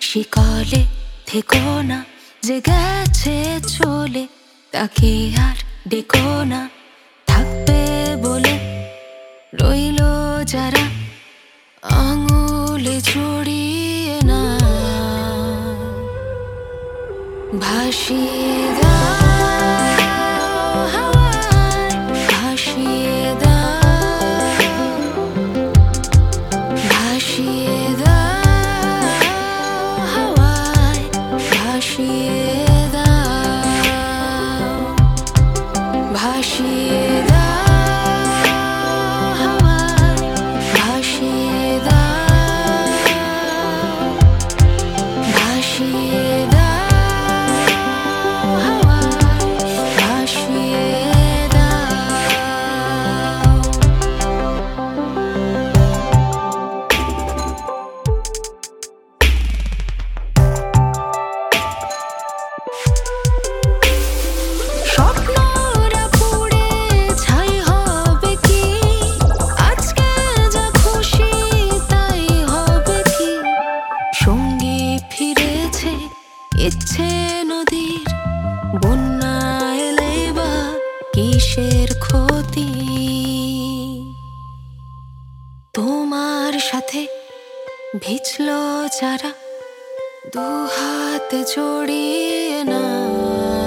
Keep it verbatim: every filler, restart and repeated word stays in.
শিকলে থেকো না, যে গেছে চলে তাকে আর ডেকো না। থাকবে বলে রইল যারা আঙুলে জড়িয়ে না, ভাসিয়ে দাও হাওয়ায়, ভাসিয়ে দাও, ভাসিয়ে দাও হাওয়ায়, ভাসিয়ে দাও, ভাসিয়ে দাও হাওয়ায়, ভাসিয়ে দাও, ভাসিয়ে দাও হাওয়ায়, ভাসিয়ে দাও। স্বপ্নরা পুড়ে ছাই হবে কি, আজকে যা খুশি তাই হবে কি। সঙ্গী ফিরেছে ইচ্ছে নদীর, বন্যা এলেই বা কিসের ক্ষতি। তোমার সাথে ভিজল যারা, দুহাত জড়িয়ে না।